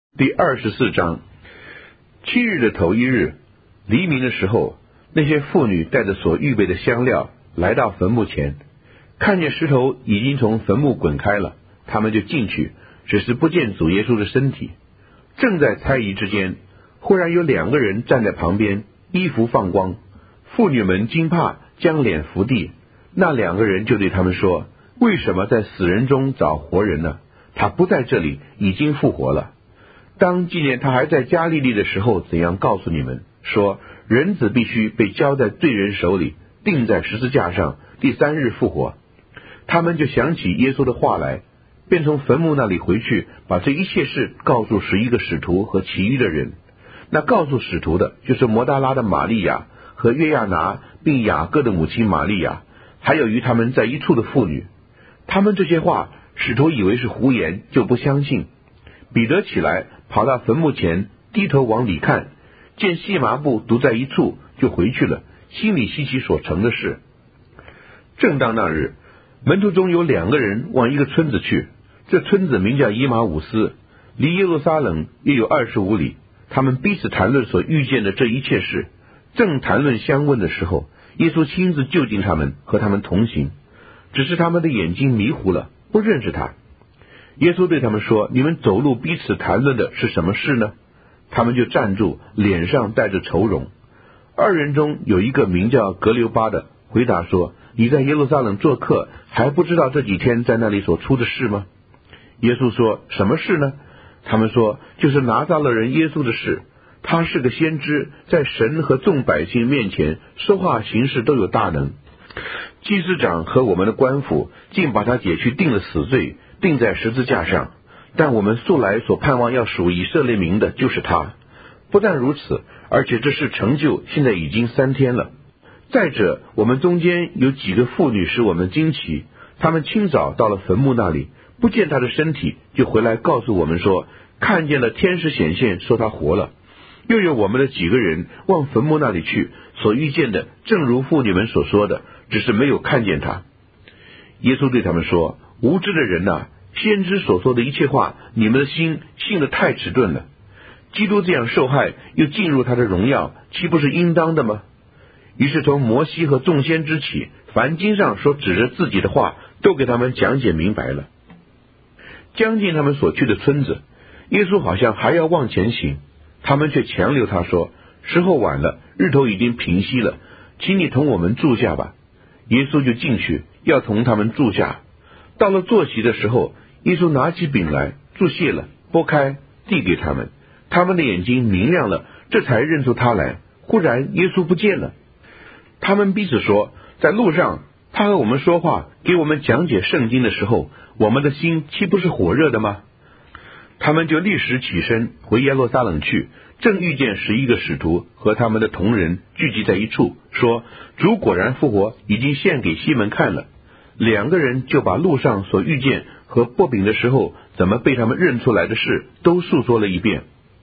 第24章。7日的头一日，黎明的时候，那些妇女带着所预备的香料来到坟墓前，看见石头已经从坟墓滚开了，他们就进去，只是不见主耶稣的身体。正在猜疑之间，忽然有2个人站在旁边，衣服放光。妇女们惊怕，将脸伏地。那2个人就对他们说：为什么在死人中找活人呢？他不在这里，已经复活了。当纪念他还在加利利的时候，怎样告诉你们，说人子必须被交在罪人手里，钉在十字架上，第3日复活。他们就想起耶稣的话来，便从坟墓那里回去，把这一切事告诉11个使徒和其余的人。那告诉使徒的，就是摩大拉的玛利亚和约亚拿，并雅各的母亲玛利亚，还有与他们在一处的妇女。他们这些话，使徒以为是胡言，就不相信。彼得起来，跑到坟墓前，低头往里看，见细麻布独在一处，就回去了，心里稀奇所成的事。正当那日，门徒中有2个人往一个村子去，这村子名叫以马忤斯，离耶路撒冷约有25里。他们彼此谈论所遇见的这一切事。正谈论相问的时候，耶稣亲自就近他们，和他们同行，只是他们的眼睛迷糊了，不认识他。耶稣对他们说：你们走路彼此谈论的是什么事呢？他们就站住，脸上带着愁容。2人中有一个名叫格留巴的，回答说：你在耶路撒冷做客，还不知道这几天在那里所出的事吗？耶稣说：什么事呢？他们说：就是拿撒勒人耶稣的事。他是个先知，在神和众百姓面前说话行事都有大能。祭司长和我们的官府竟把他解去，定了死罪，钉在十字架上。但我们素来所盼望要属以色列民的，就是他。不但如此，而且这事成就，现在已经3天了。再者，我们中间有几个妇女使我们惊奇，她们清早到了坟墓那里，不见他的身体，就回来告诉我们说，看见了天使显现，说他活了。又有我们的几个人往坟墓那里去，所遇见的正如妇女们所说的，只是没有看见他。耶稣对他们说：无知的人哪，先知所说的一切话，你们的心信得太迟钝了。基督这样受害，又进入他的荣耀，岂不是应当的吗？于是从摩西和众先知起，凡经上所指着自己的话，都给他们讲解明白了。将近他们所去的村子，耶稣好像还要往前行，他们却强留他说：时候晚了，日头已经平息了，请你同我们住下吧。耶稣就进去，要同他们住下。到了坐席的时候，耶稣拿起饼来，祝谢了，拨开，递给他们。他们的眼睛明亮了，这才认出他来。忽然耶稣不见了。他们彼此说：在路上他和我们说话，给我们讲解圣经的时候，我们的心岂不是火热的吗？他们就立时起身回耶路撒冷去，正遇见11个使徒和他们的同人聚集在一处，说：主果然复活，已经献给西门看了。2个人就把路上所遇见和擘饼的时候怎么被他们认出来的事都述说了一遍。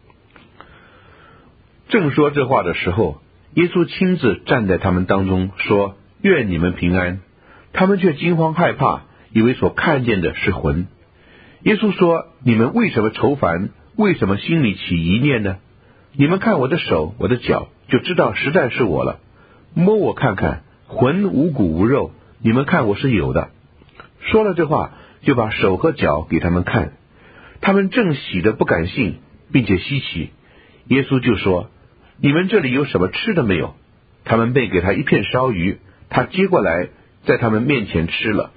正说这话的时候，耶稣亲自站在他们当中，说：愿你们平安。他们却惊慌害怕，以为所看见的是魂。耶稣说：你们为什么愁烦？为什么心里起疑念呢？你们看我的手，我的脚，就知道实在是我了。摸我看看，魂无骨无肉，你们看我是有的。说了这话，就把手和脚给他们看。他们正喜得不敢信，并且稀奇。耶稣就说：你们这里有什么吃的没有？他们便给他一片烧鱼，他接过来，在他们面前吃了。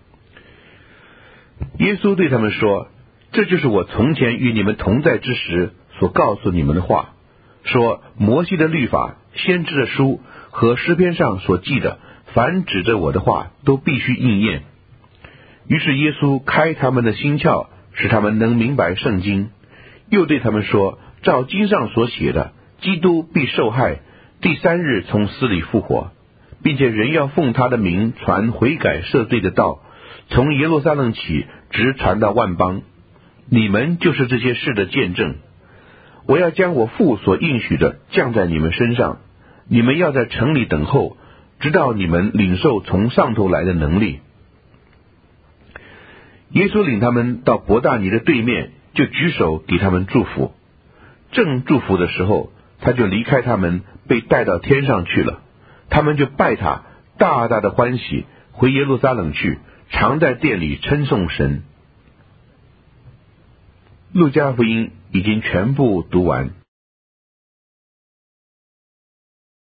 耶稣对他们说：这就是我从前与你们同在之时所告诉你们的话，说摩西的律法、先知的书和诗篇上所记的，凡指着我的话，都必须应验。于是耶稣开他们的心窍，使他们能明白圣经。又对他们说：照经上所写的，基督必受害，第3日从死里复活，并且人要奉他的名传悔改赦罪的道，从耶路撒冷起，直传到万邦。你们就是这些事的见证。我要将我父所应许的降在你们身上，你们要在城里等候，直到你们领受从上头来的能力。耶稣领他们到伯大尼的对面， 就举手给他们祝福。正祝福的时候，他就离开他们，被带到天上去了。他们就拜他，大大的欢喜，回耶路撒冷去，常在殿里称颂神。路加福音已经全部读完。